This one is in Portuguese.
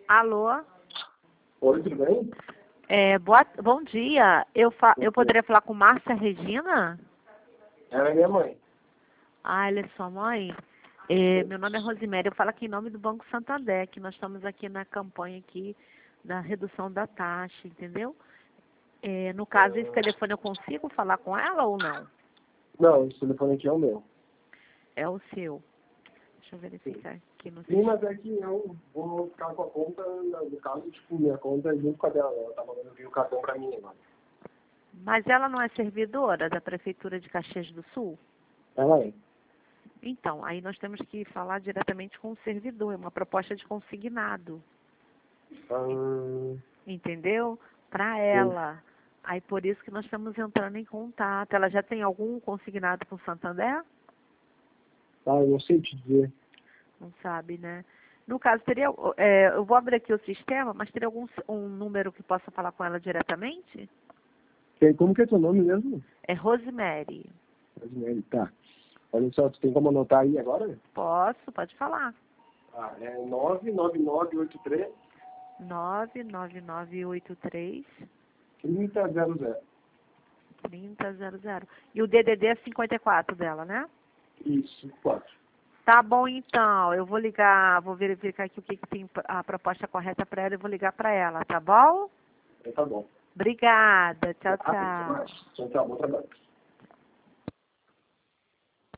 Alô? Oi, tudo bem? Bom dia. Eu poderia falar com Márcia Regina? Ela é minha mãe. Ah, ela é sua mãe? Meu nome é Rosiméria. Eu falo aqui em nome do Banco Santander, que nós estamos aqui na campanha aqui da redução da taxa, entendeu? No caso, esse telefone eu consigo falar com ela ou não? Não, esse telefone aqui é o meu. É o seu. Deixa eu verificar aqui no Sim, mas é que eu vou ficar com a conta, no caso, tipo, minha conta é junto com a dela. Ela tá mandando vir o cartão pra mim agora. Mas ela não é servidora da Prefeitura de Caxias do Sul? Ela é. Então, aí nós temos que falar diretamente com o servidor, é uma proposta de consignado, entendeu? Para Sim. ela. Aí por isso que nós estamos entrando em contato. Ela já tem algum consignado com o Santander? Eu não sei te dizer. Não sabe, né? No caso, teria, eu vou abrir aqui o sistema, mas teria um número que possa falar com ela diretamente? Como que é teu nome mesmo? É Rosemary. Rosemary, tá. Olha só, tu tem como anotar aí agora? Posso, pode falar. É 99983 99983 3000. 3000. E o DDD é 54 dela, né? Isso, 4. Tá bom, então. Eu vou ligar, vou verificar aqui o que tem a proposta correta para ela e vou ligar para ela, tá bom? Tá bom. Obrigada. Tchau, Tá, tchau. tchau, bom trabalho.